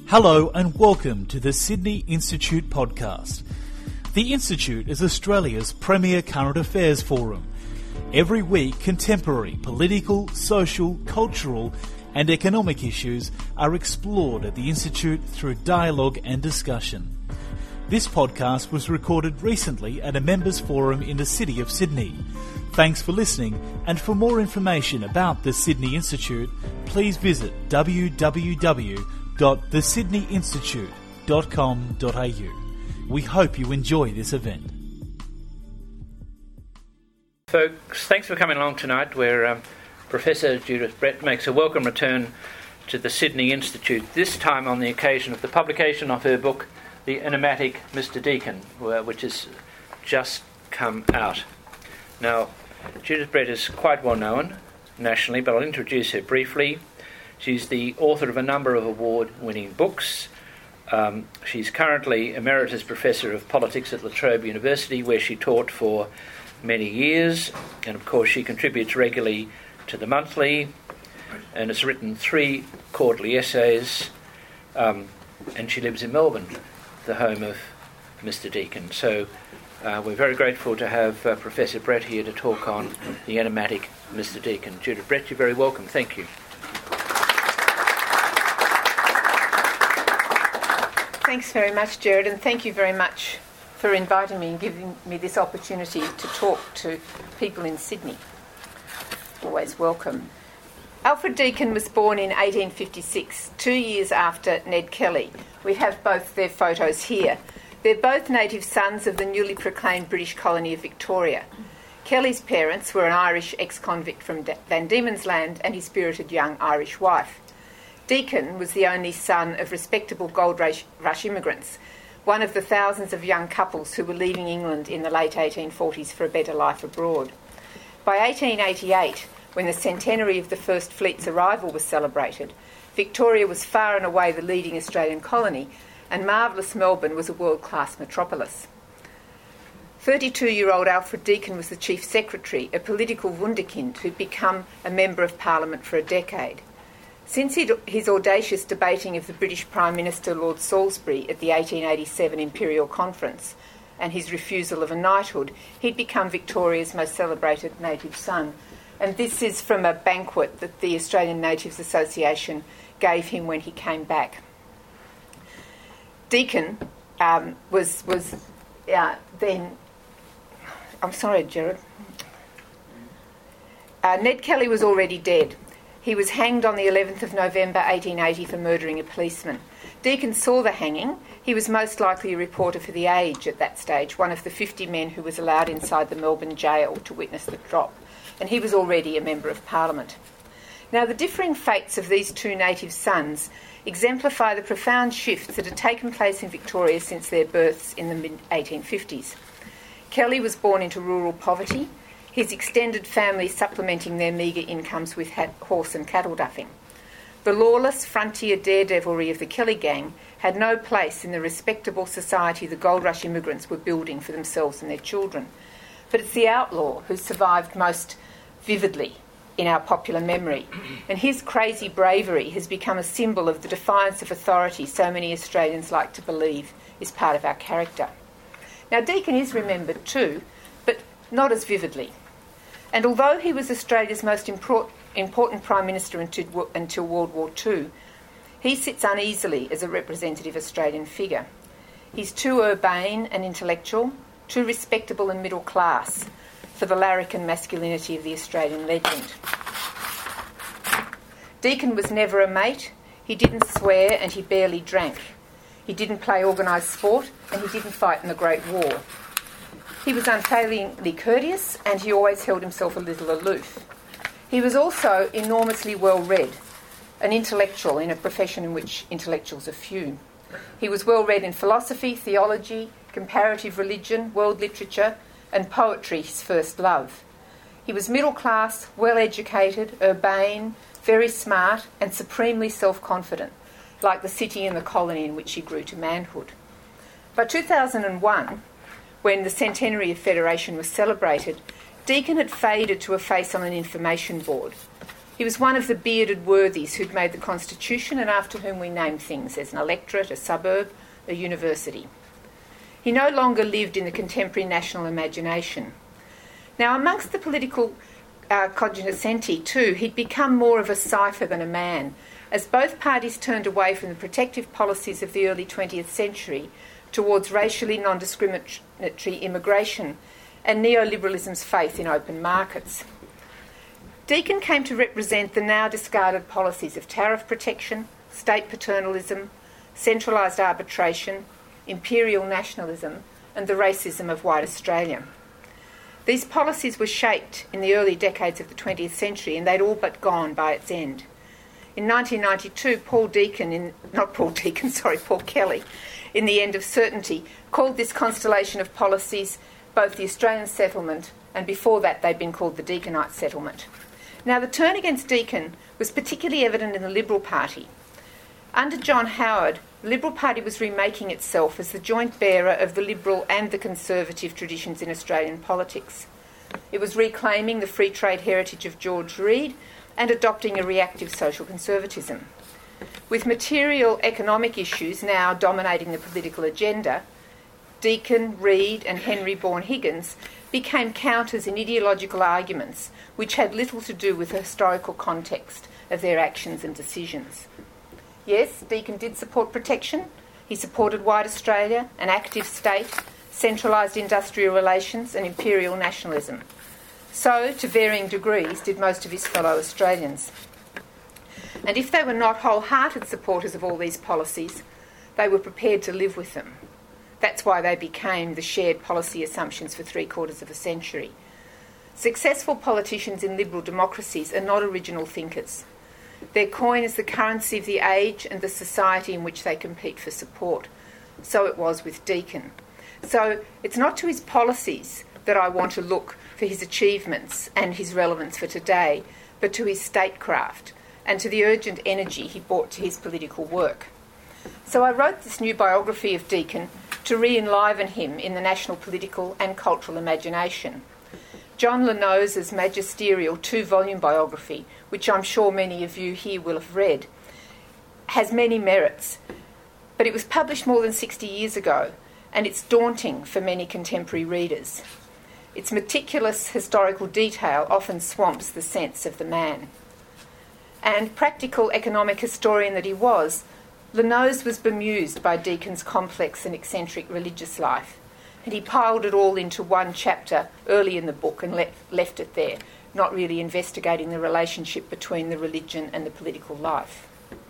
Hello and welcome to the Sydney Institute podcast. The Institute is Australia's premier current affairs forum. Every week, contemporary political, social, cultural and economic issues are explored at the Institute through dialogue and discussion. This podcast was recorded recently at a members' forum in the City of Sydney. Thanks for listening, and for more information about the Sydney Institute, please visit www.thesydneyinstitute.com.au. We hope you enjoy this event. Folks, thanks for coming along tonight, where Professor Judith Brett makes a welcome return to the Sydney Institute, this time on the occasion of the publication of her book, The Enigmatic Mr. Deakin, which has just come out. Now, Judith Brett is quite well known nationally, but I'll introduce her briefly. She's the author of a number of award-winning books. She's currently Emeritus Professor of Politics at La Trobe University, where she taught for many years. And of course, she contributes regularly to The Monthly and has written 3 quarterly essays. And she lives in Melbourne, the home of Mr. Deakin. So we're very grateful to have Professor Brett here to talk on The Enigmatic Mr. Deakin. Judith Brett, you're very welcome. Thank you. Thanks very much, Gerard, and thank you very much for inviting me and giving me this opportunity to talk to people in Sydney. Always welcome. Alfred Deakin was born in 1856, 2 years after Ned Kelly. We have both their photos here. They're both native sons of the newly proclaimed British colony of Victoria. Kelly's parents were an Irish ex-convict from Van Diemen's Land and his spirited young Irish wife. Deakin was the only son of respectable gold rush immigrants, one of the thousands of young couples who were leaving England in the late 1840s for a better life abroad. By 1888, when the centenary of the First Fleet's arrival was celebrated, Victoria was far and away the leading Australian colony, and marvellous Melbourne was a world-class metropolis. 32-year-old Alfred Deakin was the Chief Secretary, a political wunderkind who'd become a Member of Parliament for a decade. Since his audacious debating of the British Prime Minister Lord Salisbury at the 1887 Imperial Conference and his refusal of a knighthood, he'd become Victoria's most celebrated native son. And this is from a banquet that the Australian Natives Association gave him when he came back. Deakin was then... I'm sorry, Gerard. Ned Kelly was already dead. He was hanged on the 11th of November 1880 for murdering a policeman. Deakin saw the hanging. He was most likely a reporter for The Age at that stage, one of the 50 men who was allowed inside the Melbourne jail to witness the drop, and he was already a Member of Parliament. Now, the differing fates of these two native sons exemplify the profound shifts that had taken place in Victoria since their births in the mid-1850s. Kelly was born into rural poverty, his extended family supplementing their meagre incomes with horse and cattle duffing. The lawless frontier daredevilry of the Kelly gang had no place in the respectable society the gold rush immigrants were building for themselves and their children. But it's the outlaw who survived most vividly in our popular memory, and his crazy bravery has become a symbol of the defiance of authority so many Australians like to believe is part of our character. Now, Deakin is remembered too, but not as vividly. And although he was Australia's most important Prime Minister until World War II, he sits uneasily as a representative Australian figure. He's too urbane and intellectual, too respectable and middle class for the larrikin masculinity of the Australian legend. Deakin was never a mate. He didn't swear and he barely drank. He didn't play organised sport and he didn't fight in the Great War. He was unfailingly courteous and he always held himself a little aloof. He was also enormously well-read, an intellectual in a profession in which intellectuals are few. He was well-read in philosophy, theology, comparative religion, world literature, and poetry, his first love. He was middle-class, well-educated, urbane, very smart, and supremely self-confident, like the city and the colony in which he grew to manhood. By 2001, when the centenary of Federation was celebrated, Deakin had faded to a face on an information board. He was one of the bearded worthies who'd made the Constitution and after whom we name things as an electorate, a suburb, a university. He no longer lived in the contemporary national imagination. Now, amongst the political cognoscenti too, he'd become more of a cipher than a man, as both parties turned away from the protective policies of the early 20th century towards racially non-discriminatory immigration and neoliberalism's faith in open markets. Deakin came to represent the now discarded policies of tariff protection, state paternalism, centralised arbitration, imperial nationalism and the racism of white Australia. These policies were shaped in the early decades of the 20th century and they'd all but gone by its end. In 1992, Paul Kelly, in The End of Certainty, called this constellation of policies both the Australian settlement and before that they'd been called the Deakinite settlement. Now, the turn against Deakin was particularly evident in the Liberal Party. Under John Howard, the Liberal Party was remaking itself as the joint bearer of the Liberal and the Conservative traditions in Australian politics. It was reclaiming the free trade heritage of George Reid and adopting a reactive social conservatism. With material economic issues now dominating the political agenda, Deakin, Reid and Henry Bourne-Higgins became counters in ideological arguments which had little to do with the historical context of their actions and decisions. Yes, Deakin did support protection. He supported white Australia, an active state, centralised industrial relations and imperial nationalism. So, to varying degrees, did most of his fellow Australians. And if they were not wholehearted supporters of all these policies, they were prepared to live with them. That's why they became the shared policy assumptions for 3/4 of a century. Successful politicians in liberal democracies are not original thinkers. Their coin is the currency of the age and the society in which they compete for support. So it was with Deakin. So it's not to his policies that I want to look for his achievements and his relevance for today, but to his statecraft and to the urgent energy he brought to his political work. So I wrote this new biography of Deakin to re-enliven him in the national political and cultural imagination. John Lenose's magisterial 2-volume biography, which I'm sure many of you here will have read, has many merits, but it was published more than 60 years ago, and it's daunting for many contemporary readers. Its meticulous historical detail often swamps the sense of the man. And practical economic historian that he was, Lenose was bemused by Deakin's complex and eccentric religious life, and he piled it all into one chapter early in the book and left it there, not really investigating the relationship between the religion and the political life.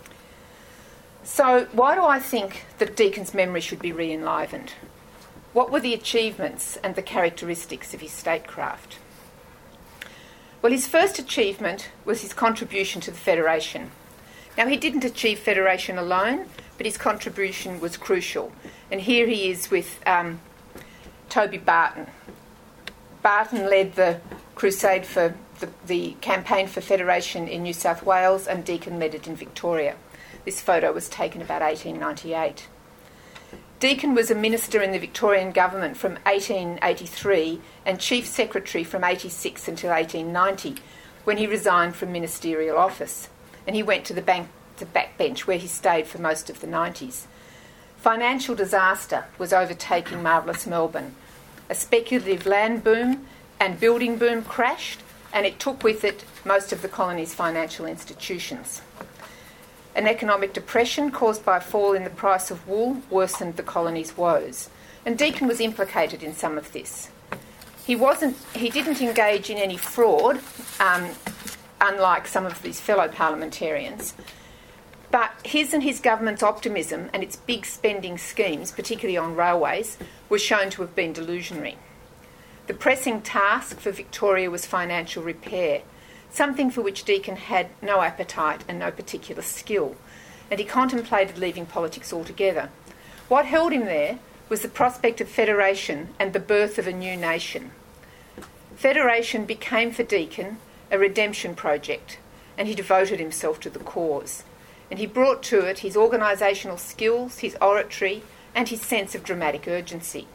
So why do I think that Deakin's memory should be re-enlivened? What were the achievements and the characteristics of his statecraft? Well, his first achievement was his contribution to the Federation. Now, he didn't achieve federation alone, but his contribution was crucial. And here he is with Toby Barton. Barton led the crusade for the campaign for federation in New South Wales, and Deakin led it in Victoria. This photo was taken about 1898. Deakin was a minister in the Victorian government from 1883 and chief secretary from 86 until 1890, when he resigned from ministerial office. And he went to the backbench where he stayed for most of the 90s. Financial disaster was overtaking marvellous Melbourne. A speculative land boom and building boom crashed, and it took with it most of the colony's financial institutions. An economic depression caused by a fall in the price of wool worsened the colony's woes, and Deakin was implicated in some of this. He didn't engage in any fraud, unlike some of these fellow parliamentarians, but his and his government's optimism and its big spending schemes, particularly on railways, were shown to have been delusionary. The pressing task for Victoria was financial repair, something for which Deakin had no appetite and no particular skill, and he contemplated leaving politics altogether. What held him there was the prospect of federation and the birth of a new nation. Federation became for Deakin a redemption project, and he devoted himself to the cause. And he brought to it his organisational skills, his oratory, and his sense of dramatic urgency.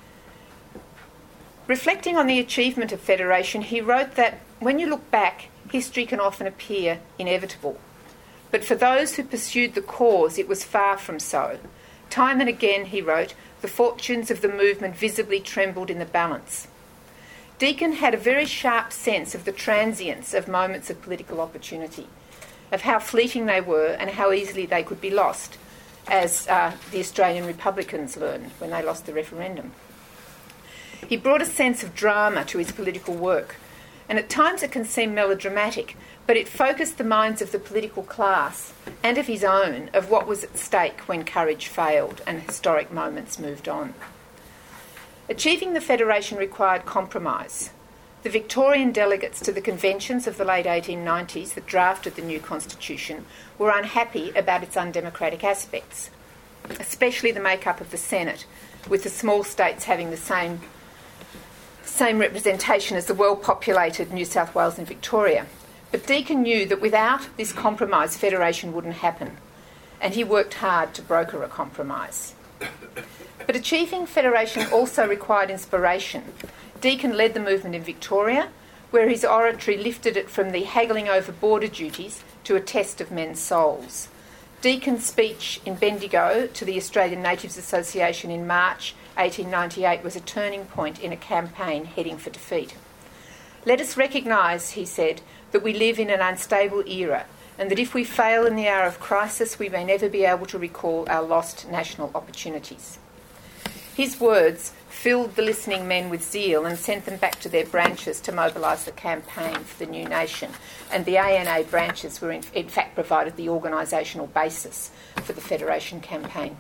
Reflecting on the achievement of federation, he wrote that when you look back, history can often appear inevitable. But for those who pursued the cause, it was far from so. Time and again, he wrote, the fortunes of the movement visibly trembled in the balance. Deakin had a very sharp sense of the transience of moments of political opportunity, of how fleeting they were and how easily they could be lost, as the Australian Republicans learned when they lost the referendum. He brought a sense of drama to his political work, and at times it can seem melodramatic, but it focused the minds of the political class and of his own of what was at stake when courage failed and historic moments moved on. Achieving the Federation required compromise. The Victorian delegates to the conventions of the late 1890s that drafted the new constitution were unhappy about its undemocratic aspects, especially the make-up of the Senate, with the small states having the same representation as the well-populated New South Wales and Victoria. But Deakin knew that without this compromise, federation wouldn't happen, and he worked hard to broker a compromise. But achieving federation also required inspiration. Deakin led the movement in Victoria, where his oratory lifted it from the haggling over border duties to a test of men's souls. Deakin's speech in Bendigo to the Australian Natives Association in March 1898 was a turning point in a campaign heading for defeat. Let us recognise, he said, that we live in an unstable era, and that if we fail in the hour of crisis, we may never be able to recall our lost national opportunities. His words filled the listening men with zeal and sent them back to their branches to mobilise the campaign for the new nation, and the ANA branches were in fact provided the organisational basis for the Federation campaign.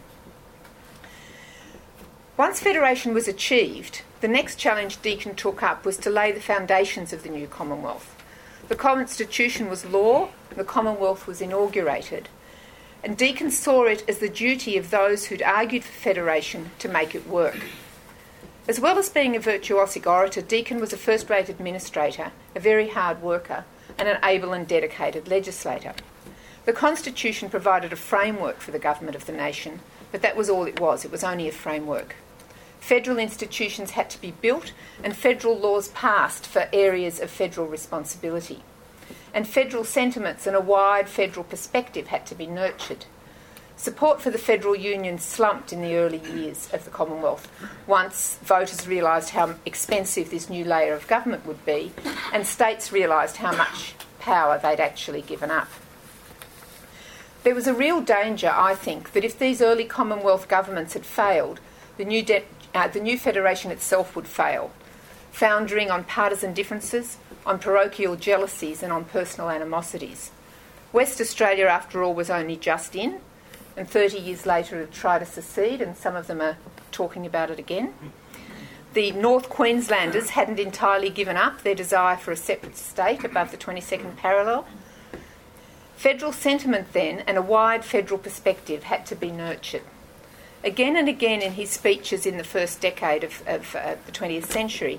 Once Federation was achieved, the next challenge Deakin took up was to lay the foundations of the new Commonwealth. The Constitution was law, the Commonwealth was inaugurated, and Deakin saw it as the duty of those who'd argued for federation to make it work. As well as being a virtuosic orator, Deakin was a first-rate administrator, a very hard worker, and an able and dedicated legislator. The Constitution provided a framework for the government of the nation, but that was all it was. It was only a framework. Federal institutions had to be built and federal laws passed for areas of federal responsibility. And federal sentiments and a wide federal perspective had to be nurtured. Support for the federal union slumped in the early years of the Commonwealth, once voters realised how expensive this new layer of government would be, and states realised how much power they'd actually given up. There was a real danger, I think, that if these early Commonwealth governments had failed, the new federation itself would fail, foundering on partisan differences, on parochial jealousies and on personal animosities. West Australia, after all, was only just in, and 30 years later it tried to secede, and some of them are talking about it again. The North Queenslanders hadn't entirely given up their desire for a separate state above the 22nd parallel. Federal sentiment then and a wide federal perspective had to be nurtured. Again and again in his speeches in the first decade of the 20th century,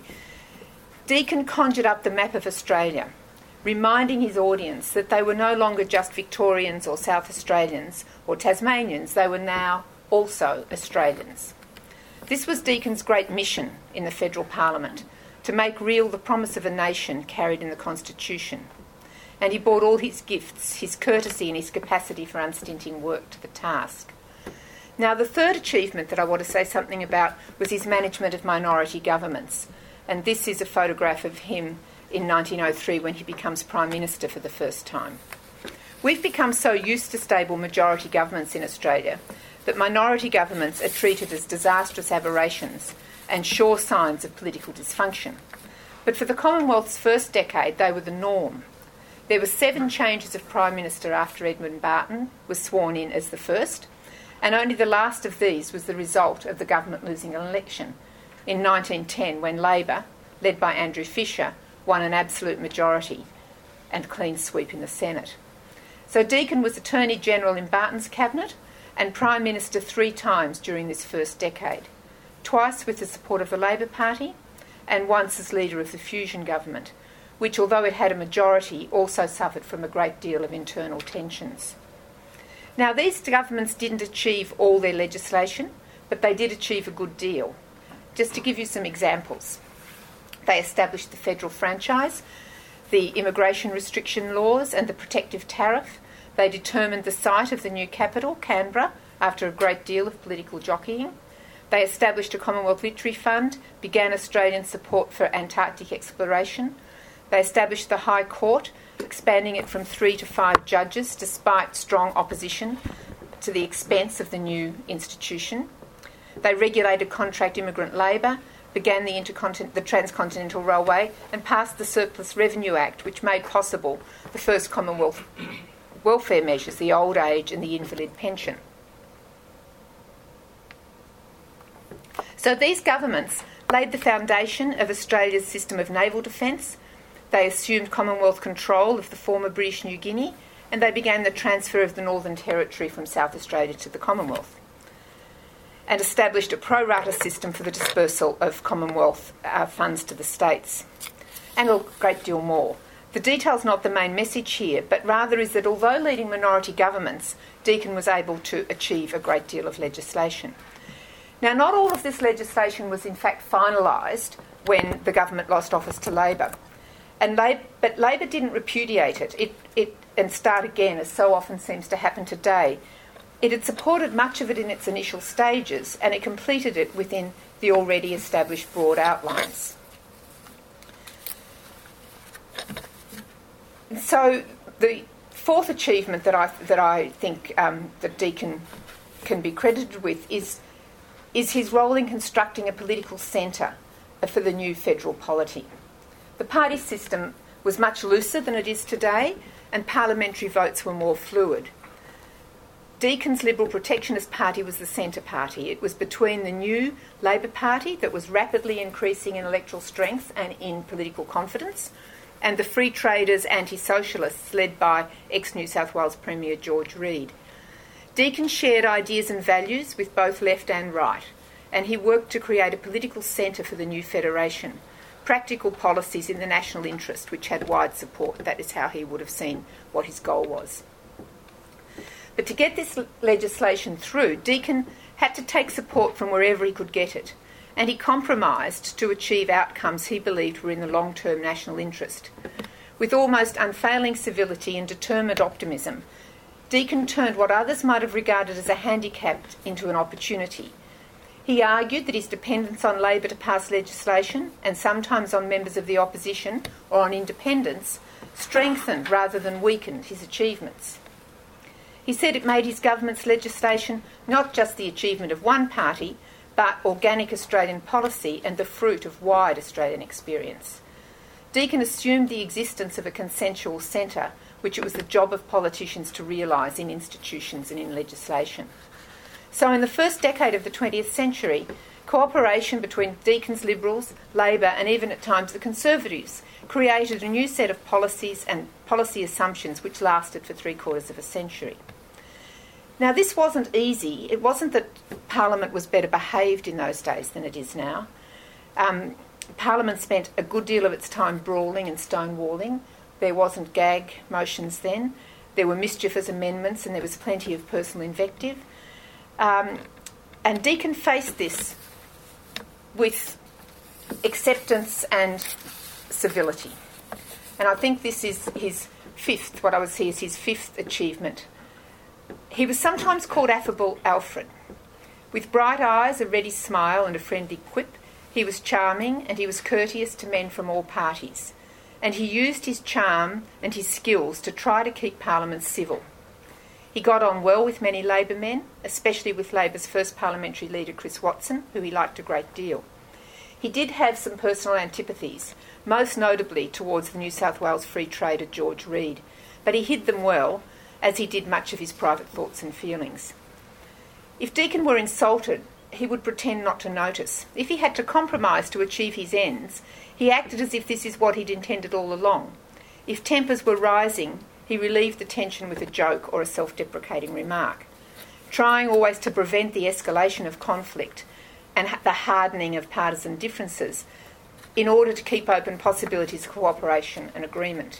Deakin conjured up the map of Australia, reminding his audience that they were no longer just Victorians or South Australians or Tasmanians, they were now also Australians. This was Deakin's great mission in the federal parliament, to make real the promise of a nation carried in the Constitution. And he brought all his gifts, his courtesy and his capacity for unstinting work to the task. Now, the third achievement that I want to say something about was his management of minority governments. And this is a photograph of him in 1903 when he becomes Prime Minister for the first time. We've become so used to stable majority governments in Australia that minority governments are treated as disastrous aberrations and sure signs of political dysfunction. But for the Commonwealth's first decade, they were the norm. There were 7 changes of Prime Minister after Edmund Barton was sworn in as the first, and only the last of these was the result of the government losing an election in 1910 when Labor, led by Andrew Fisher, won an absolute majority and clean sweep in the Senate. So Deakin was Attorney General in Barton's cabinet and Prime Minister 3 times during this first decade, twice with the support of the Labor Party and once as leader of the Fusion government, which, although it had a majority, also suffered from a great deal of internal tensions. Now, these governments didn't achieve all their legislation, but they did achieve a good deal. Just to give you some examples, they established the federal franchise. the immigration restriction laws and the protective tariff. They determined the site of the new capital, Canberra, after a great deal of political jockeying. They established a Commonwealth Literary Fund, began Australian support for Antarctic exploration. They established the High Court, expanding it from 3 to 5 judges despite strong opposition to the expense of the new institution. They regulated contract immigrant labour, began the Transcontinental Railway and passed the Surplus Revenue Act, which made possible the first Commonwealth welfare measures, the old age and the invalid pension. So these governments laid the foundation of Australia's system of naval defence. They assumed Commonwealth control of the former British New Guinea, and they began the transfer of the Northern Territory from South Australia to the Commonwealth, and established a pro rata system for the dispersal of Commonwealth funds to the states, and a great deal more. The detail's not the main message here, but rather is that although leading minority governments, Deakin was able to achieve a great deal of legislation. Now, not all of this legislation was in fact finalised when the government lost office to Labor, but Labor didn't repudiate it and start again, as so often seems to happen today. It had supported much of it in its initial stages, and it completed it within the already established broad outlines. And so the fourth achievement that I think that Deakin can be credited with is his role in constructing a political centre for the new federal polity. The party system was much looser than it is today, and parliamentary votes were more fluid. Deakin's Liberal Protectionist Party was the centre party. It was between the new Labor Party that was rapidly increasing in electoral strength and in political confidence, and the Free Traders anti-socialists led by ex-New South Wales Premier George Reid. Deakin shared ideas and values with both left and right, and he worked to create a political centre for the new federation, practical policies in the national interest which had wide support. That is how he would have seen what his goal was. But to get this legislation through, Deakin had to take support from wherever he could get it, and he compromised to achieve outcomes he believed were in the long-term national interest. With almost unfailing civility and determined optimism, Deakin turned what others might have regarded as a handicap into an opportunity. He argued that his dependence on Labor to pass legislation, and sometimes on members of the opposition or on independents, strengthened rather than weakened his achievements. He said it made his government's legislation not just the achievement of one party, but organic Australian policy and the fruit of wide Australian experience. Deakin assumed the existence of a consensual centre, which it was the job of politicians to realise in institutions and in legislation. So in the first decade of the 20th century, cooperation between Deakin's Liberals, Labor and even at times the Conservatives created a new set of policies and policy assumptions which lasted for 3/4 of a century. Now, this wasn't easy. It wasn't that Parliament was better behaved in those days than it is now. Parliament spent a good deal of its time brawling and stonewalling. There wasn't gag motions then. There were mischievous amendments and there was plenty of personal invective. And Deakin faced this with acceptance and civility. And I think this is his fifth, what I would see as his fifth achievement. He was sometimes called Affable Alfred. With bright eyes, a ready smile and a friendly quip, he was charming and he was courteous to men from all parties. And he used his charm and his skills to try to keep Parliament civil. He got on well with many Labor men, especially with Labor's first parliamentary leader, Chris Watson, who he liked a great deal. He did have some personal antipathies, most notably towards the New South Wales Free Trader George Reid, but he hid them well, as he did much of his private thoughts and feelings. If Deakin were insulted, he would pretend not to notice. If he had to compromise to achieve his ends, he acted as if this is what he'd intended all along. If tempers were rising, he relieved the tension with a joke or a self-deprecating remark, trying always to prevent the escalation of conflict and the hardening of partisan differences in order to keep open possibilities of cooperation and agreement.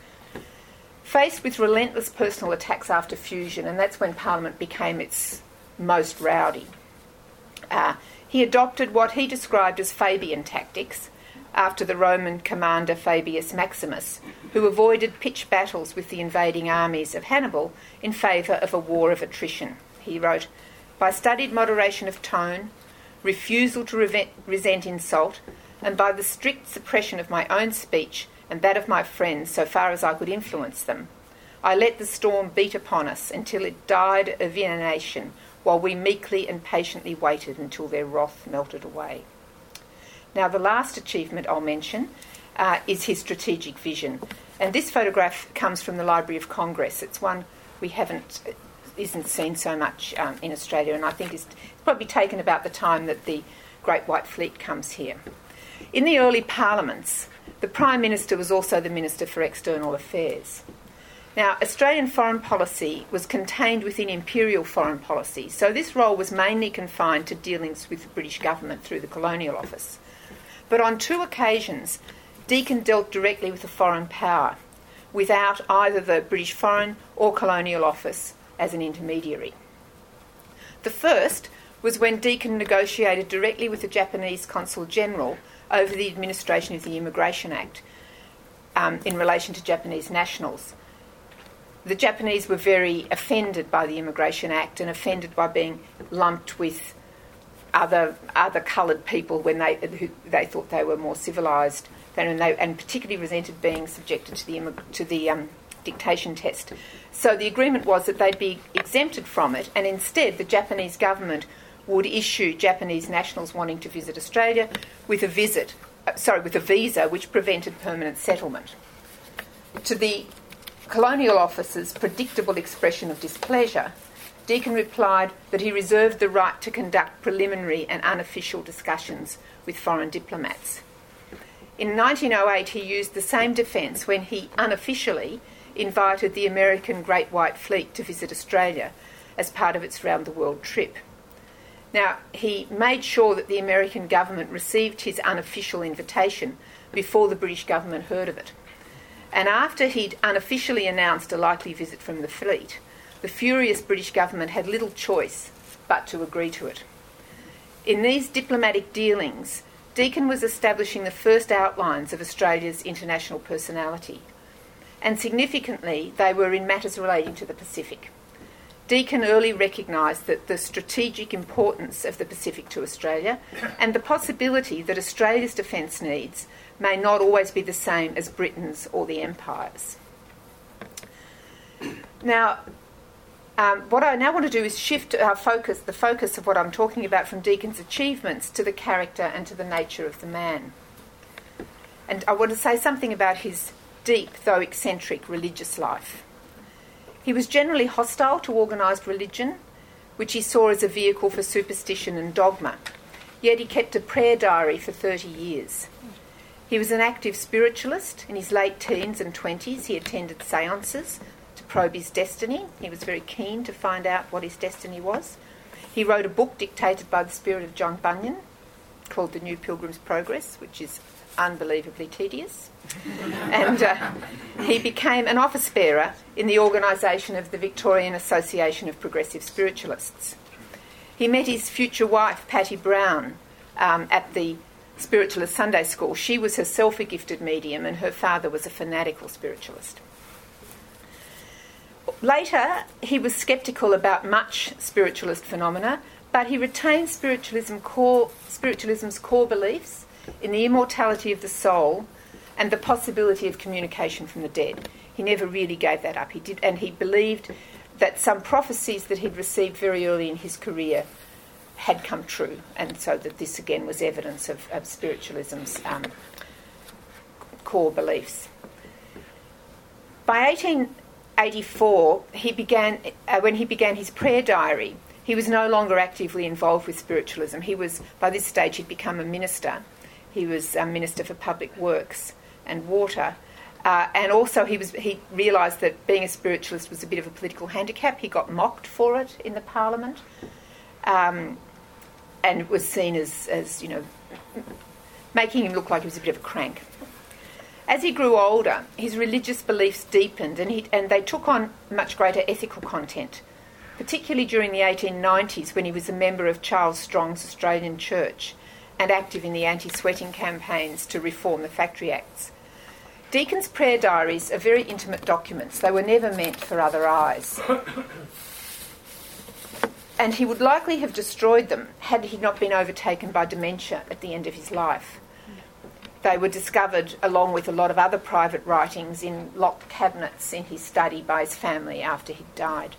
Faced with relentless personal attacks after fusion, and that's when Parliament became its most rowdy, he adopted what he described as Fabian tactics, after the Roman commander Fabius Maximus, who avoided pitched battles with the invading armies of Hannibal in favour of a war of attrition. He wrote, "By studied moderation of tone, refusal to resent insult, and by the strict suppression of my own speech and that of my friends so far as I could influence them, I let the storm beat upon us until it died of inanition, while we meekly and patiently waited until their wrath melted away." Now, the last achievement I'll mention is his strategic vision. And this photograph comes from the Library of Congress. It's one we isn't seen so much in Australia, and I think it's probably taken about the time that the Great White Fleet comes here. In the early parliaments, the Prime Minister was also the Minister for External Affairs. Now, Australian foreign policy was contained within imperial foreign policy, so this role was mainly confined to dealings with the British government through the Colonial Office. But on 2 occasions, Deakin dealt directly with a foreign power, without either the British Foreign or Colonial Office as an intermediary. The first was when Deakin negotiated directly with the Japanese Consul General over the administration of the Immigration Act in relation to Japanese nationals. The Japanese were very offended by the Immigration Act and offended by being lumped with other coloured people when they thought they were more civilised, and particularly resented being subjected to the dictation test. So the agreement was that they'd be exempted from it, and instead the Japanese government would issue Japanese nationals wanting to visit Australia with a visa which prevented permanent settlement. To the Colonial Office's predictable expression of displeasure, Deakin replied that he reserved the right to conduct preliminary and unofficial discussions with foreign diplomats. In 1908, he used the same defence when he unofficially invited the American Great White Fleet to visit Australia as part of its round-the-world trip. Now, he made sure that the American government received his unofficial invitation before the British government heard of it. And after he'd unofficially announced a likely visit from the fleet, the furious British government had little choice but to agree to it. In these diplomatic dealings, Deakin was establishing the first outlines of Australia's international personality, and significantly, they were in matters relating to the Pacific. Deakin early recognised that the strategic importance of the Pacific to Australia and the possibility that Australia's defence needs may not always be the same as Britain's or the Empire's. Now, what I now want to do is shift the focus of what I'm talking about from Deakin's achievements to the character and to the nature of the man. And I want to say something about his deep, though eccentric, religious life. He was generally hostile to organised religion, which he saw as a vehicle for superstition and dogma, yet he kept a prayer diary for 30 years. He was an active spiritualist. In his late teens and 20s, he attended seances to probe his destiny. He was very keen to find out what his destiny was. He wrote a book dictated by the spirit of John Bunyan called The New Pilgrim's Progress, which is unbelievably tedious. And he became an office bearer in the organisation of the Victorian Association of Progressive Spiritualists. He met his future wife, Patty Brown, at the Spiritualist Sunday School. She was herself a gifted medium, and her father was a fanatical spiritualist. Later, he was sceptical about much spiritualist phenomena, but he retained spiritualism's core beliefs in the immortality of the soul and the possibility of communication from the dead. He never really gave that up. He believed that some prophecies that he'd received very early in his career had come true, and so that this again was evidence of spiritualism's core beliefs. By 1884, when he began his prayer diary, he was no longer actively involved with spiritualism. By this stage, he'd become a minister. He was a Minister for Public Works and Water. And also he realised that being a spiritualist was a bit of a political handicap. He got mocked for it in the Parliament and was seen as making him look like he was a bit of a crank. As he grew older, his religious beliefs deepened and they took on much greater ethical content, particularly during the 1890s when he was a member of Charles Strong's Australian Church and active in the anti-sweating campaigns to reform the Factory Acts. Deacon's prayer diaries are very intimate documents. They were never meant for other eyes. And he would likely have destroyed them had he not been overtaken by dementia at the end of his life. They were discovered, along with a lot of other private writings, in locked cabinets in his study by his family after he'd died.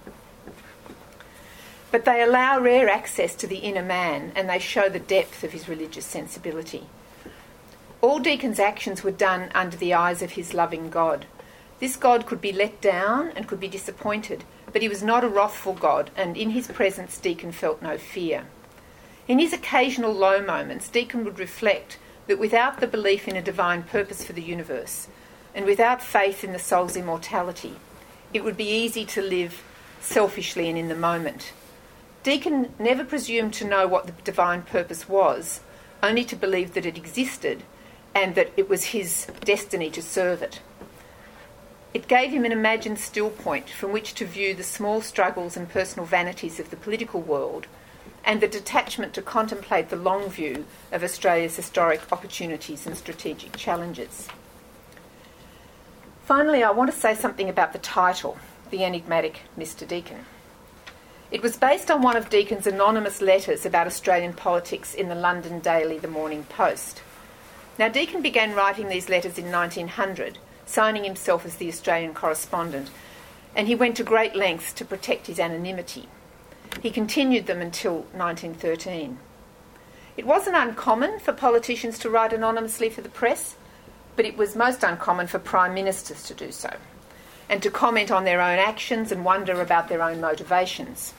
But they allow rare access to the inner man, and they show the depth of his religious sensibility. All Deacon's actions were done under the eyes of his loving God. This God could be let down and could be disappointed, but he was not a wrathful God, and in his presence Deacon felt no fear. In his occasional low moments, Deacon would reflect that without the belief in a divine purpose for the universe, and without faith in the soul's immortality, it would be easy to live selfishly and in the moment. Deacon never presumed to know what the divine purpose was, only to believe that it existed and that it was his destiny to serve it. It gave him an imagined still point from which to view the small struggles and personal vanities of the political world, and the detachment to contemplate the long view of Australia's historic opportunities and strategic challenges. Finally, I want to say something about the title, The Enigmatic Mr. Deakin. It was based on one of Deacon's anonymous letters about Australian politics in the London daily The Morning Post. Now, Deakin began writing these letters in 1900, signing himself as the Australian correspondent, and he went to great lengths to protect his anonymity. He continued them until 1913. It wasn't uncommon for politicians to write anonymously for the press, but it was most uncommon for prime ministers to do so, and to comment on their own actions and wonder about their own motivations.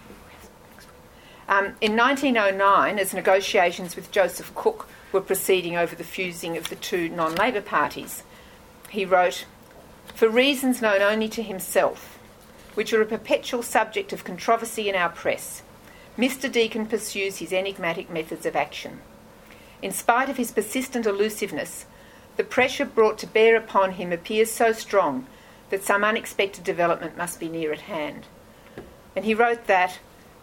In 1909, as negotiations with Joseph Cook were proceeding over the fusing of the two non-Labor parties, he wrote, "For reasons known only to himself, which are a perpetual subject of controversy in our press, Mr. Deakin pursues his enigmatic methods of action. In spite of his persistent elusiveness, the pressure brought to bear upon him appears so strong that some unexpected development must be near at hand." And he wrote that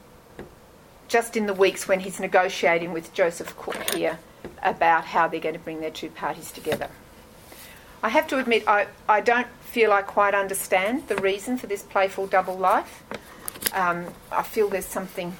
just in the weeks when he's negotiating with Joseph Cook here about how they're going to bring their two parties together. I have to admit, I don't feel I quite understand the reason for this playful double life. I feel there's something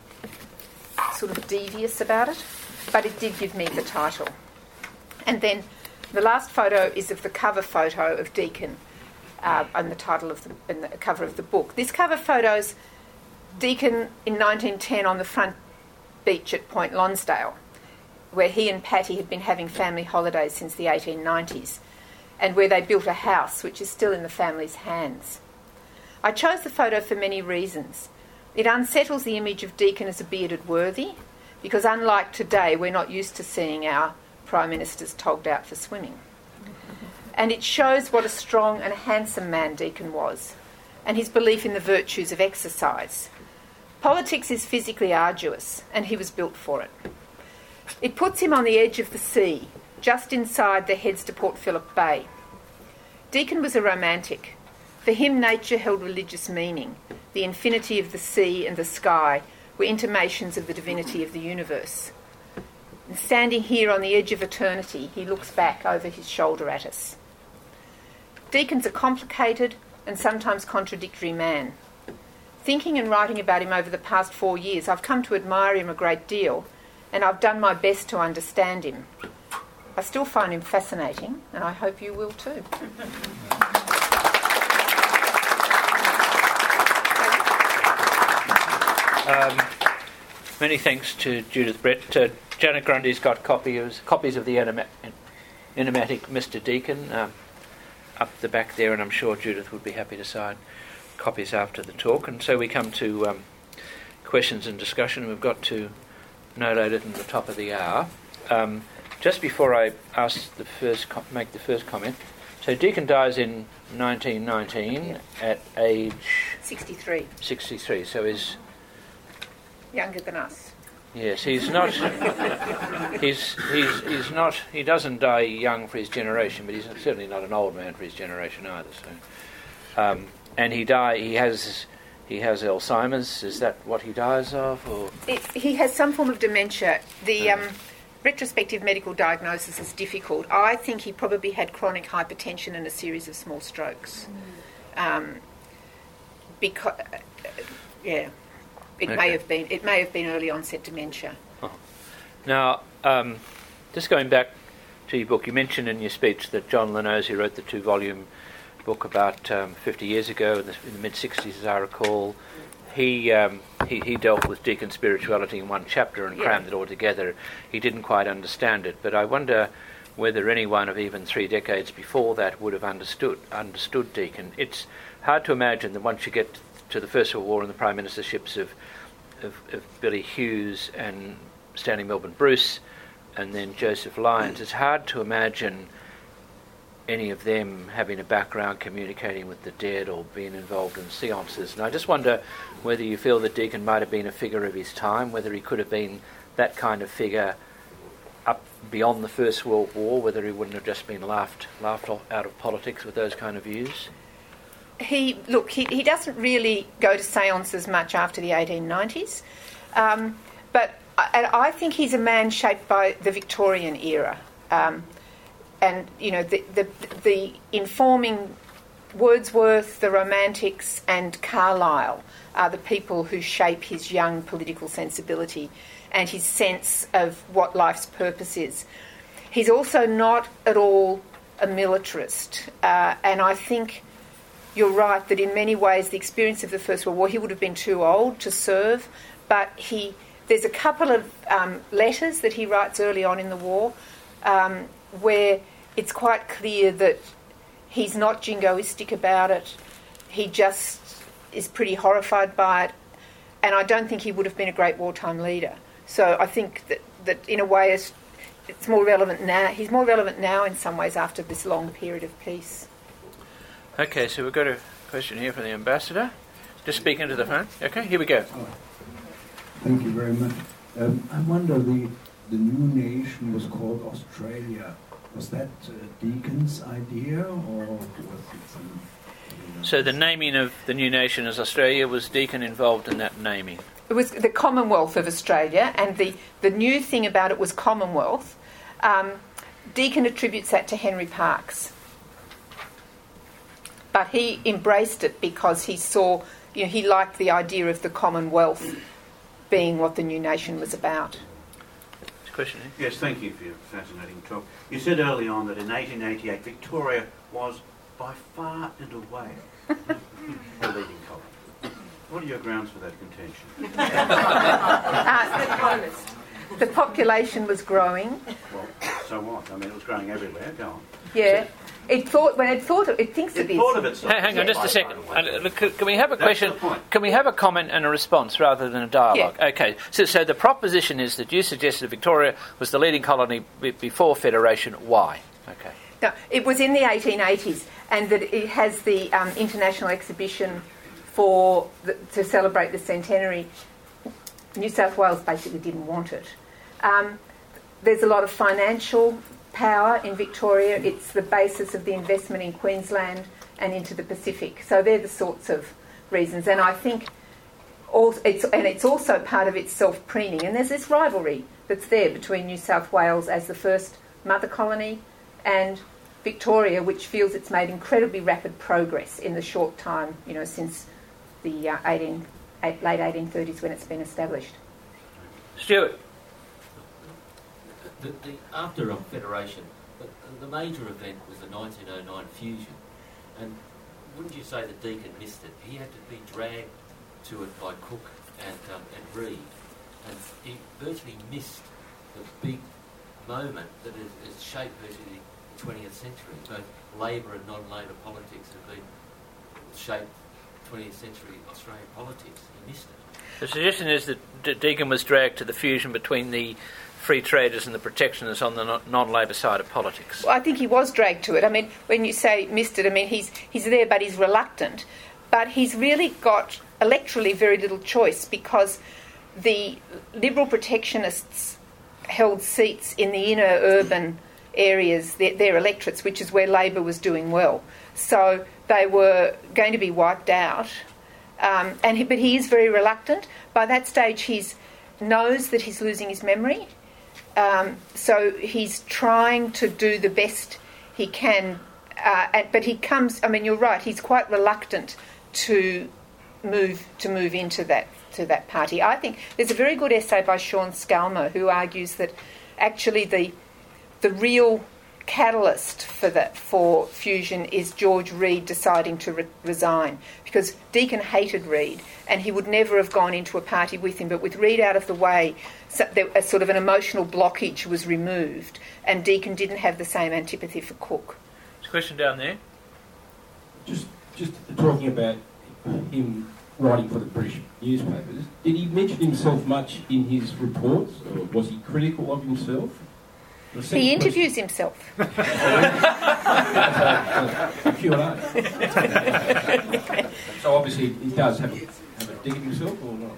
sort of devious about it, but it did give me the title. And then the last photo is of the cover photo of Deakin, and the title of and the cover of the book. This cover photo's Deakin in 1910 on the front beach at Point Lonsdale, where he and Patty had been having family holidays since the 1890s, and where they built a house which is still in the family's hands. I chose the photo for many reasons. It unsettles the image of Deakin as a bearded worthy, because unlike today, we're not used to seeing our Prime Ministers togged out for swimming. And it shows what a strong and handsome man Deakin was, and his belief in the virtues of exercise. Politics is physically arduous, and he was built for it. It puts him on the edge of the sea, just inside the heads to Port Phillip Bay. Deakin was a romantic. For him, nature held religious meaning. The infinity of the sea and the sky were intimations of the divinity of the universe. And standing here on the edge of eternity, he looks back over his shoulder at us. Deakin's a complicated and sometimes contradictory man. Thinking and writing about him over the past 4 years, I've come to admire him a great deal, and I've done my best to understand him. I still find him fascinating, and I hope you will too. Many thanks to Judith Brett. Janet Grundy's got copies of the Enigmatic Mr. Deakin up the back there, and I'm sure Judith would be happy to sign copies after the talk. And so we come to questions and discussion. We've got to no later than the top of the hour. Just before I make the first comment, so Deakin dies in 1919 at age 63. 63. So he's younger than us. Yes, he's not. he's not. He doesn't die young for his generation, but he's certainly not an old man for his generation either. So, and he has Alzheimer's. Is that what he dies of, or he has some form of dementia? retrospective medical diagnosis is difficult. I think he probably had chronic hypertension and a series of small strokes. Because, it may have been early onset dementia. Oh. Now, just going back to your book, you mentioned in your speech that John Lenosi wrote the 2-volume book about 50 years ago, in the mid-60s, as I recall. He dealt with Deakin spirituality in one chapter and crammed it all together. He didn't quite understand it, but I wonder whether anyone of even 3 decades before that would have understood Deakin. It's hard to imagine that once you get to the First World War and the prime ministerships of Billy Hughes and Stanley Milburn Bruce and then Joseph Lyons, it's hard to imagine any of them having a background communicating with the dead or being involved in seances. And I just wonder whether you feel that Deakin might have been a figure of his time, whether he could have been that kind of figure up beyond the First World War, whether he wouldn't have just been laughed out of politics with those kind of views. He doesn't really go to seances much after the 1890s, but I think he's a man shaped by the Victorian era. And, the informing Wordsworth, the Romantics and Carlyle are the people who shape his young political sensibility and his sense of what life's purpose is. He's also not at all a militarist, and I think you're right that in many ways the experience of the First World War, he would have been too old to serve, but there's a couple of letters that he writes early on in the war where it's quite clear that he's not jingoistic about it. He just is pretty horrified by it. And I don't think he would have been a great wartime leader. So I think that in a way it's more relevant now. He's more relevant now in some ways after this long period of peace. Okay, so we've got a question here from the Ambassador. Just speak into the phone. Okay, here we go. Thank you very much. I wonder, the new nation was called Australia. Was that Deakin's idea, or was it some... So the naming of the new nation as Australia, was Deakin involved in that naming? It was the Commonwealth of Australia, and the new thing about it was Commonwealth. Deakin attributes that to Henry Parkes. But he embraced it because he saw, he liked the idea of the Commonwealth being what the new nation was about. Question, Yes, thank you for your fascinating talk. You said early on that in 1888 Victoria was by far and away the leading colony. What are your grounds for that contention? The population was growing. Well, so what? I mean, it was growing everywhere. Go on. Yeah. It thinks it is. Thought of itself. Hang on just a second. Can we have a question? Can we have a comment and a response rather than a dialogue? Yeah. Okay. So the proposition is that you suggested Victoria was the leading colony before Federation. Why? Okay. No, it was in the 1880s, and that it has the international exhibition to celebrate the centenary. New South Wales basically didn't want it. There's a lot of financial power in Victoria. It's the basis of the investment in Queensland and into the Pacific. So they're the sorts of reasons. And I think it's also part of its self-preening. And there's this rivalry that's there between New South Wales as the first mother colony and Victoria, which feels it's made incredibly rapid progress in the short time, since the late 1830s when it's been established. Stuart. After Federation, the major event was the 1909 fusion, and wouldn't you say that Deakin missed it? He had to be dragged to it by Cook and Reid, and he virtually missed the big moment that has shaped virtually the 20th century. Both Labor and non-Labor politics have been shaped 20th century Australian politics. He missed it. The suggestion is that Deakin was dragged to the fusion between the free traders and the protectionists on the non-Labor side of politics. Well, I think he was dragged to it. I mean, when you say missed it, I mean, he's there, but he's reluctant. But he's really got electorally very little choice because the Liberal protectionists held seats in the inner urban areas, their electorates, which is where Labor was doing well. So they were going to be wiped out. But he is very reluctant. By that stage, he knows that he's losing his memory. So he's trying to do the best he can, but he comes. I mean, you're right. He's quite reluctant to move into that party. I think there's a very good essay by Sean Scalmer who argues that actually the real catalyst for Fusion is George Reid deciding to resign, because Deakin hated Reid and he would never have gone into a party with him, but with Reid out of the way, a sort of an emotional blockage was removed and Deakin didn't have the same antipathy for Cook. There's a question down there. Just talking about him writing for the British newspapers, did he mention himself much in his reports, or was he critical of himself? He interviews himself. Q&A. So obviously he does have a dig at himself, or not?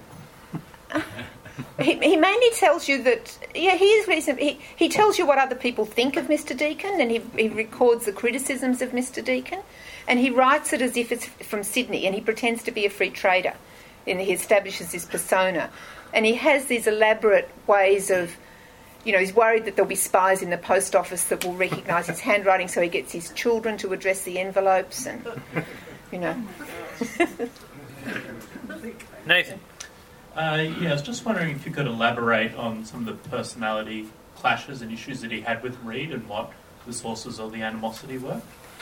He mainly tells you that, he is reasonable. He tells you what other people think of Mr. Deakin, and he records the criticisms of Mr. Deakin, and he writes it as if it's from Sydney, and he pretends to be a free trader, and he establishes his persona. And he has these elaborate ways of, he's worried that there'll be spies in the post office that will recognise his handwriting, so he gets his children to address the envelopes, and, Nathan. I was just wondering if you could elaborate on some of the personality clashes and issues that he had with Reid and what the sources of the animosity were.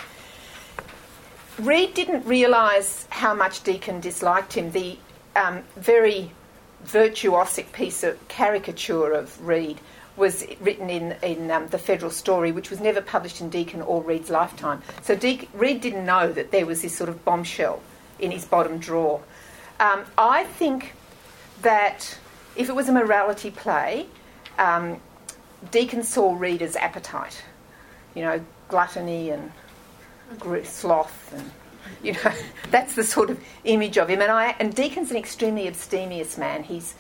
Reid didn't realise how much Deakin disliked him. The very virtuosic piece of caricature of Reid was written in the Federal Story, which was never published in Deakin or Reid's lifetime. So Reid didn't know that there was this sort of bombshell in his bottom drawer. I think that if it was a morality play, Deakin saw Reid as appetite, gluttony and sloth, and that's the sort of image of him. And Deakin's an extremely abstemious man. He's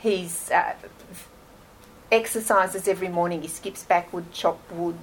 exercises every morning. He skips backward, chop wood.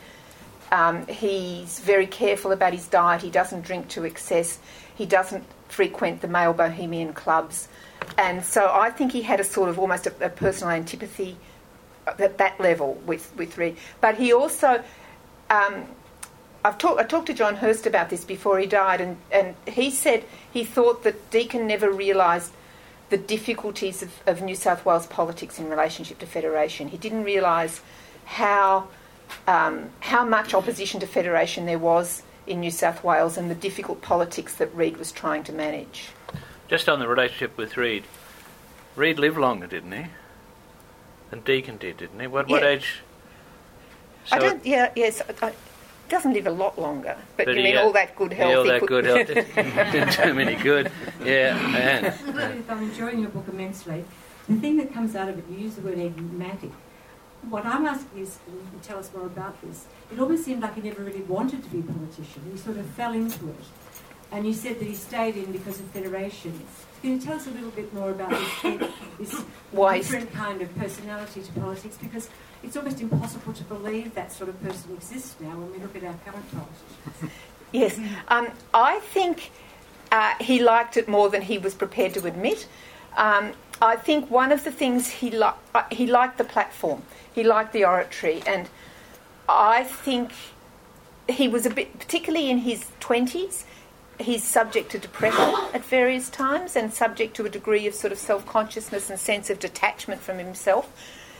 He's very careful about his diet. He doesn't drink to excess. He doesn't frequent the male bohemian clubs. And so I think he had a sort of almost a personal antipathy at that level with Reid. But he also, I talked to John Hurst about this before he died, and he said he thought that Deakin never realised the difficulties of New South Wales politics in relationship to federation. He didn't realise how much opposition to federation there was in New South Wales and the difficult politics that Reid was trying to manage. Just on the relationship with Reid, Reid lived longer, didn't he? And Deakin didn't he? What age? So It doesn't live a lot longer, but you mean all that good health? Yeah, all that good health didn't do him any good. Yeah, man. I'm enjoying your book immensely. The thing that comes out of it, you use the word enigmatic. What I'm asking is, and you can tell us more about this, it almost seemed like he never really wanted to be a politician. He sort of fell into it. And you said that he stayed in because of federation. Can you tell us a little bit more about this different kind of personality to politics? Because it's almost impossible to believe that sort of person exists now when we look at our current politicians. Yes. I think he liked it more than he was prepared to admit. I think one of the things he liked the platform. He liked the oratory. And I think he was a bit, particularly in his 20s, he's subject to depression at various times and subject to a degree of sort of self-consciousness and sense of detachment from himself.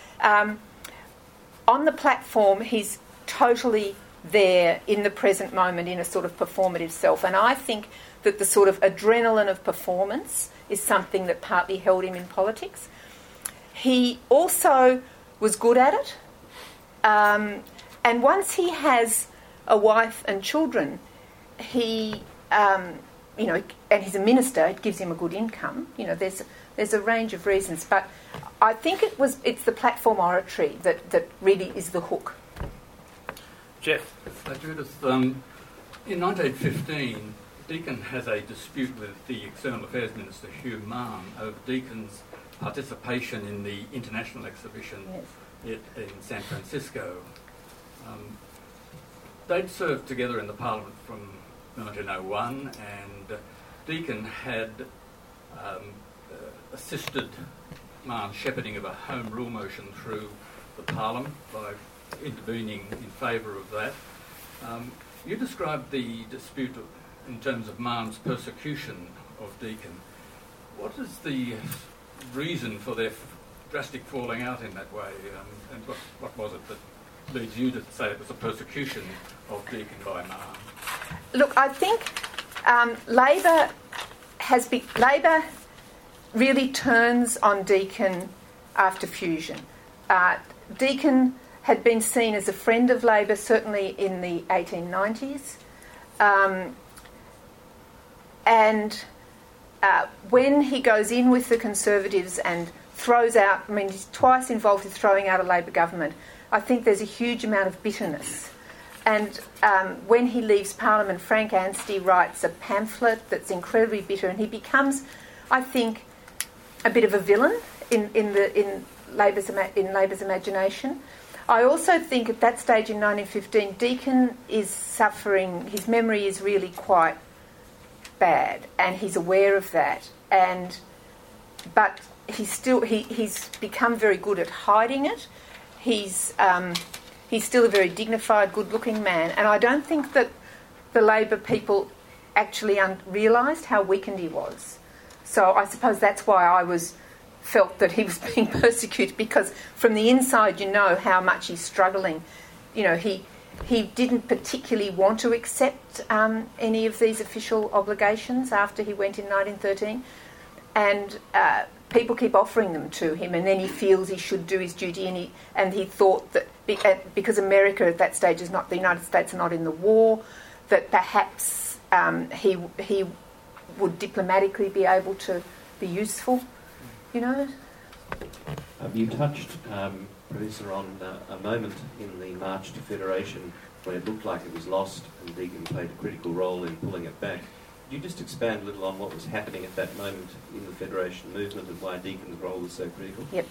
On the platform, he's totally there in the present moment in a sort of performative self. And I think that the sort of adrenaline of performance is something that partly held him in politics. He also was good at it. And once he has a wife and children, he... and he's a minister, it gives him a good income. There's a range of reasons, but I think it's the platform oratory that really is the hook. Jeff. Judith, in 1915, Deakin has a dispute with the External Affairs Minister, Hugh Mahon, over Deakin's participation in the international exhibition in San Francisco. They'd served together in the Parliament from 1901, and Deakin had assisted Mahon's shepherding of a Home Rule motion through the Parliament by intervening in favour of that. You described the dispute in terms of Mahon's persecution of Deakin. What is the reason for their drastic falling out in that way? And what was it that leads you to say it was a persecution of Deakin by Mahon? Look, I think Labor really turns on Deakin after Fusion. Deakin had been seen as a friend of Labor, certainly in the 1890s. When he goes in with the Conservatives and throws out, he's twice involved in throwing out a Labor government, I think there's a huge amount of bitterness. And when he leaves Parliament, Frank Anstey writes a pamphlet that's incredibly bitter, and he becomes, I think, a bit of a villain in Labor's imagination. I also think at that stage in 1915, Deakin is suffering, his memory is really quite bad, and he's aware of that. But he's become very good at hiding it. He's still a very dignified, good-looking man, and I don't think that the Labor people actually realised how weakened he was. So I suppose that's why I felt that he was being persecuted, because from the inside you know how much he's struggling. He didn't particularly want to accept any of these official obligations after he went in 1913, and people keep offering them to him, and then he feels he should do his duty, and he thought that because America at that stage is not, the United States are not in the war, that perhaps he would diplomatically be able to be useful, You touched, Professor, on a moment in the March to Federation when it looked like it was lost and Deakin played a critical role in pulling it back. Could you just expand a little on what was happening at that moment in the Federation movement and why Deakin's role was so critical? Yep.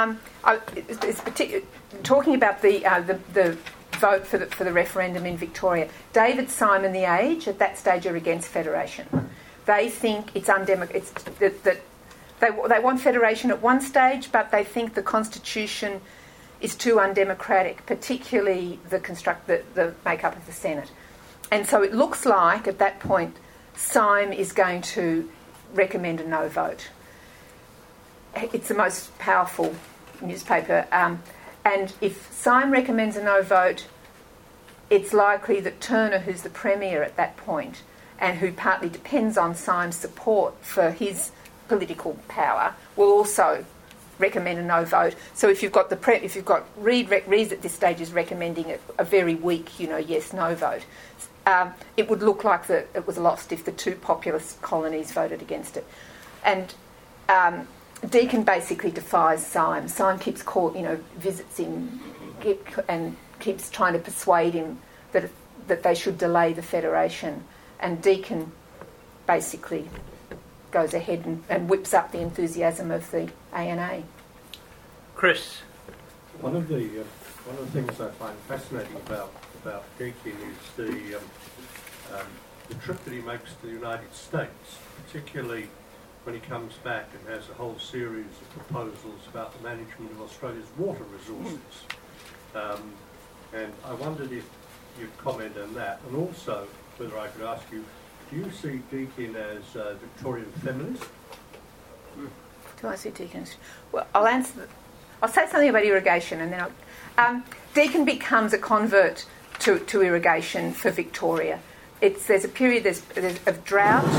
Talking about the vote for the referendum in Victoria, David Simon, The Age, at that stage are against Federation. They think it's undemocratic. They want Federation at one stage, but they think the Constitution is too undemocratic, particularly the makeup of the Senate. And so it looks like, at that point, Syme is going to recommend a no vote. It's the most powerful newspaper. And if Syme recommends a no vote, it's likely that Turner, who's the Premier at that point, and who partly depends on Syme's support for his political power, will also recommend a no vote. So if you've got Reid at this stage is recommending a very weak, yes/no vote. It would look like that it was lost if the two populist colonies voted against it. And Deakin basically defies Syme. Syme keeps visits him and keeps trying to persuade him that they should delay the Federation. And Deakin basically goes ahead and whips up the enthusiasm of the ANA. Chris? One of the things I find fascinating about Deakin is the trip that he makes to the United States, particularly when he comes back and has a whole series of proposals about the management of Australia's water resources. And I wondered if you'd comment on that, and also whether I could ask you, do you see Deakin as a Victorian feminist? Do I see Deakin as... Well, I'll say something about irrigation, and then Deakin becomes a convert to irrigation for Victoria. There's a period of drought,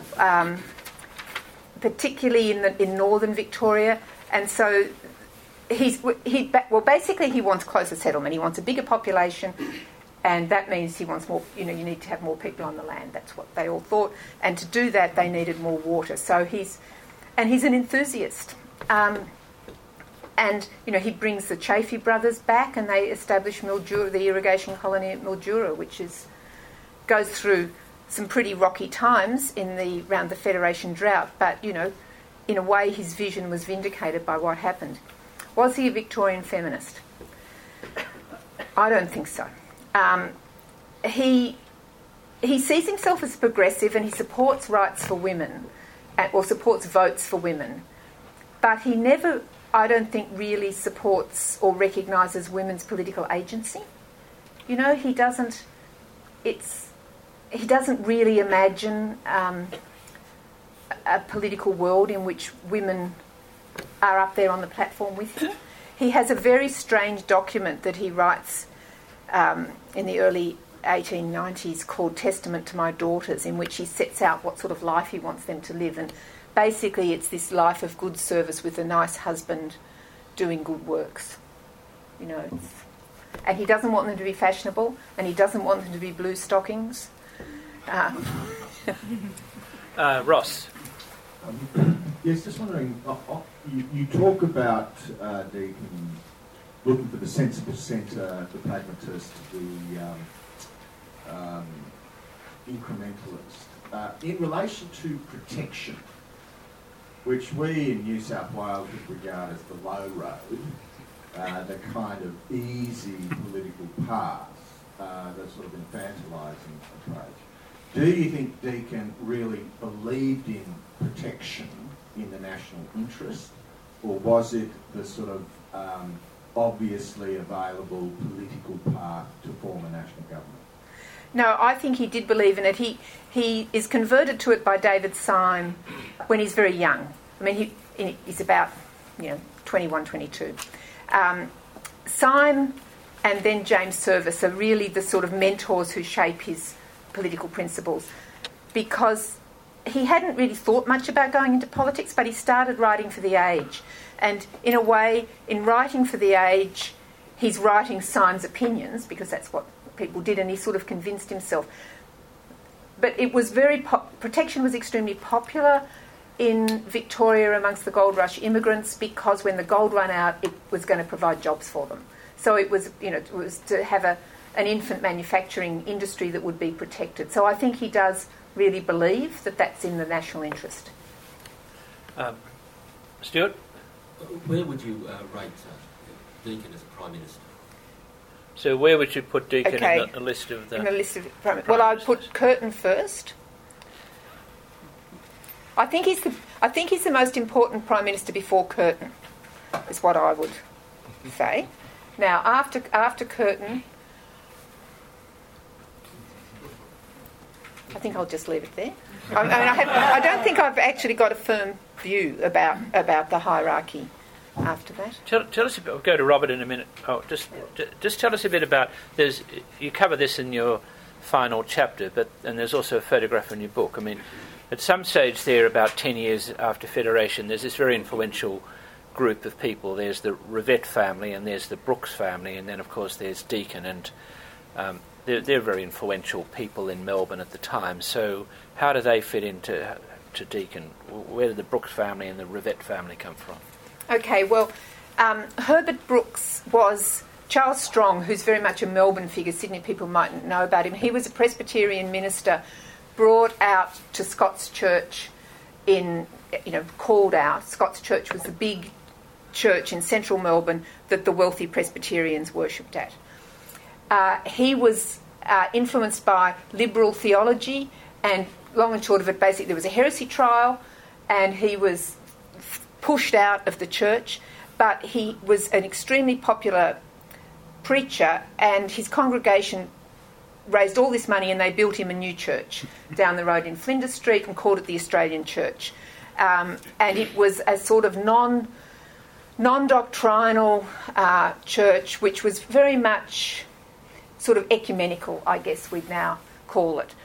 particularly in northern Victoria, and so basically he wants closer settlement. He wants a bigger population, and that means he wants more. You need to have more people on the land. That's what they all thought, and to do that they needed more water. So he's an enthusiast. And he brings the Chaffey brothers back, and they establish Mildura, the irrigation colony at Mildura, which goes through some pretty rocky times around the Federation drought. But in a way, his vision was vindicated by what happened. Was he a Victorian feminist? I don't think so. He sees himself as progressive, and he supports rights for women, or supports votes for women. But he never I don't think really supports or recognises women's political agency. You know, he doesn't really imagine a political world in which women are up there on the platform with him. He has a very strange document that he writes in the early 1890s called Testament to My Daughters, in which he sets out what sort of life he wants them to live. And basically it's this life of good service with a nice husband doing good works. You know, and he doesn't want them to be fashionable, and he doesn't want them to be blue stockings. Ross. Yes, just wondering, you talk about Deakin looking for the sensible centre, the pragmatist, the incrementalist. In relation to protection, which we in New South Wales would regard as the low road, the kind of easy political path, the sort of infantilising approach. Do you think Deakin really believed in protection in the national interest, or was it the sort of obviously available political path to form a national government? No, I think he did believe in it. He is converted to it by David Syme when he's very young. I mean, he's about 21, 22. Syme and then James Service are really the sort of mentors who shape his political principles, because he hadn't really thought much about going into politics, but he started writing for The Age. And in a way, in writing for The Age, he's writing Syme's opinions, because that's what people did, and he sort of convinced himself. But it was protection was extremely popular in Victoria amongst the gold rush immigrants, because when the gold ran out, it was going to provide jobs for them. So it was, it was to have an infant manufacturing industry that would be protected. So I think he does really believe that that's in the national interest. Stuart? Where would you rate Deakin as a Prime Minister? So where would you put Deakin Okay. in the list of the... In the list of well, I'd put Curtin first. I think he's the most important Prime Minister before Curtin, is what I would say. Now, after Curtin, I think I'll just leave it there. I don't think I've actually got a firm view about the hierarchy after that. Tell us a bit. We'll go to Robert in a minute. Just tell us a bit about. You cover this in your final chapter, and there's also a photograph in your book. I mean, at some stage there, about 10 years after Federation, there's this very influential group of people. There's the Rivett family, and there's the Brooks family, and then of course there's Deakin, and they're very influential people in Melbourne at the time. So how do they fit into Deakin? Where did the Brooks family and the Rivett family come from? Okay, well, Herbert Brooks was Charles Strong, who's very much a Melbourne figure. Sydney people mightn't know about him. He was a Presbyterian minister brought out to Scots Church called out. Scots Church was the big church in central Melbourne that the wealthy Presbyterians worshipped at. He was influenced by liberal theology, and long and short of it, basically there was a heresy trial, and he was pushed out of the church, but he was an extremely popular preacher, and his congregation raised all this money and they built him a new church down the road in Flinders Street and called it the Australian Church. And it was a sort of non-doctrinal church, which was very much sort of ecumenical, I guess we'd now call it.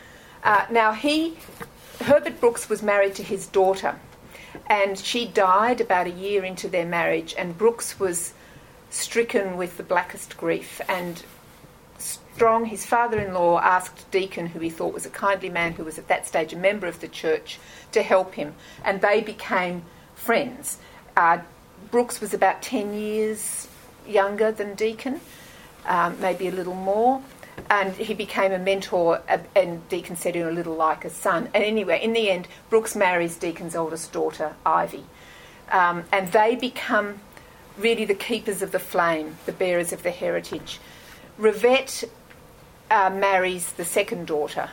Herbert Brooks was married to his daughter, and she died about a year into their marriage, and Brooks was stricken with the blackest grief, and Strong, his father-in-law, asked Deakin, who he thought was a kindly man who was at that stage a member of the church, to help him, and they became friends. Brooks was about 10 years younger than Deakin, maybe a little more, and he became a mentor, and Deakin said him a little like a son. And anyway, in the end, Brooks marries Deakin's oldest daughter, Ivy, and they become really the keepers of the flame, the bearers of the heritage. Rivett marries the second daughter,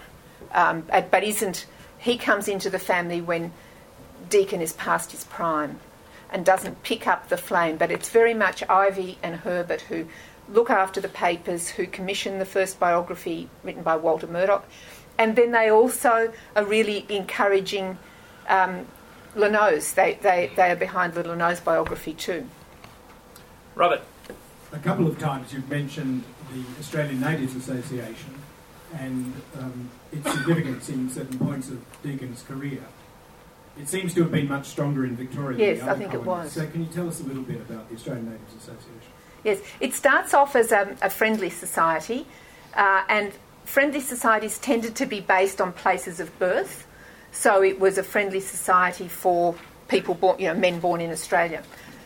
but he comes into the family when Deakin is past his prime. and doesn't pick up the flame, but it's very much Ivy and Herbert who look after the papers, who commission the first biography written by Walter Murdoch, and then they also are really encouraging Lanau's. They are behind the Lanau's biography too. Robert. A couple of times you've mentioned the Australian Natives Association and its significance in certain points of Deakin's career. It seems to have been much stronger in Victoria than the other I think it was. So can you tell us a little bit about the Australian Natives Association? Yes, it starts off as a friendly society, and friendly societies tended to be based on places of birth. So it was a friendly society for people born, men born in Australia.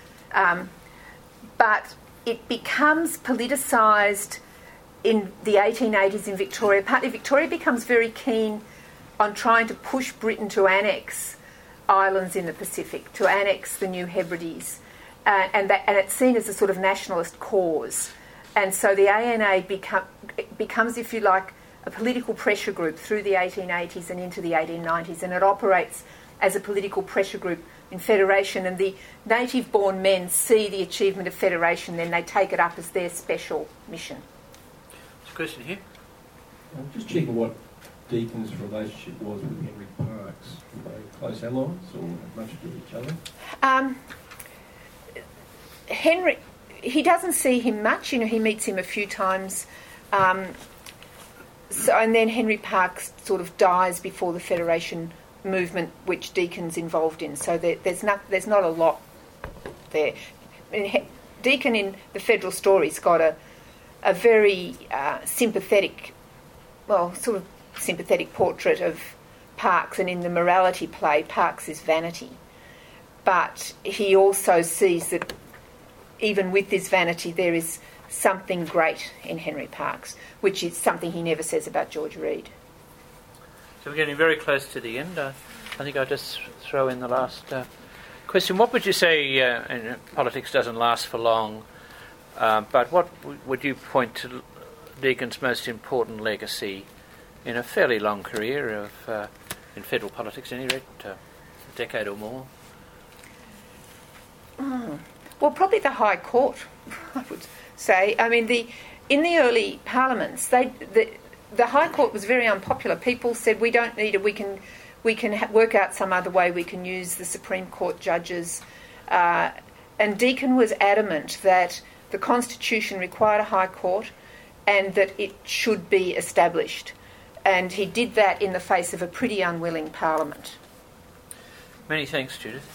But it becomes politicised in the 1880s in Victoria. Partly Victoria becomes very keen on trying to push Britain to annex islands in the Pacific, to annex the New Hebrides. And it's seen as a sort of nationalist cause. And so the ANA becomes, if you like, a political pressure group through the 1880s and into the 1890s, and it operates as a political pressure group in federation, and the native-born men see the achievement of federation, then they take it up as their special mission. There's a question here. I'm just checking what Deakin's relationship was with Henry Parkes. Were they close allies or much to do with each other? Henry, he doesn't see him much. He meets him a few times. And then Henry Parkes sort of dies before the Federation movement, which Deakin's involved in. So there's not a lot there. Deakin in the Federal Story's got a very sympathetic portrait of Parkes, and in the morality play, Parkes is vanity. But he also sees that even with this vanity, there is something great in Henry Parkes, which is something he never says about George Reid. So we're getting very close to the end. I think I'll just throw in the last question. What would you say, and politics doesn't last for long, but what would you point to Deakin's most important legacy in a fairly long career of in federal politics, at any rate, a decade or more? Well, probably the High Court, I would say. I mean, in the early parliaments, the High Court was very unpopular. People said, we don't need it, we can work out some other way, we can use the Supreme Court judges. And Deakin was adamant that the Constitution required a High Court and that it should be established. And he did that in the face of a pretty unwilling Parliament. Many thanks, Judith.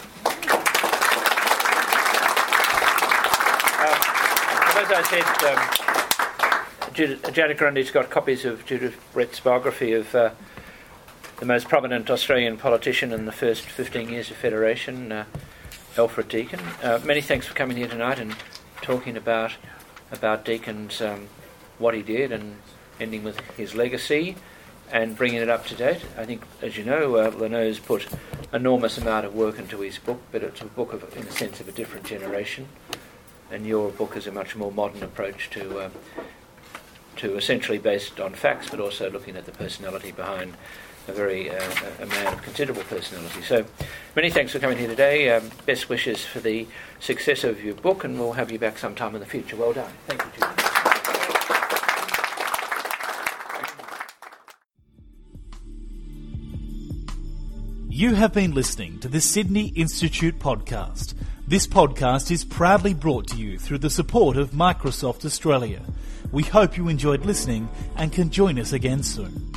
As I said, Janet Grundy's got copies of Judith Brett's biography of the most prominent Australian politician in the first 15 years of Federation, Alfred Deakin. Many thanks for coming here tonight and talking about Deakin's what he did and ending with his legacy and bringing it up to date. I think, as you know, Lanau's put enormous amount of work into his book, but it's a book of, in a sense, of a different generation. And your book is a much more modern approach to essentially based on facts, but also looking at the personality behind a man of considerable personality. So, many thanks for coming here today. Best wishes for the success of your book, and we'll have you back sometime in the future. Well done. Thank you, Judy. You have been listening to the Sydney Institute podcast. This podcast is proudly brought to you through the support of Microsoft Australia. We hope you enjoyed listening and can join us again soon.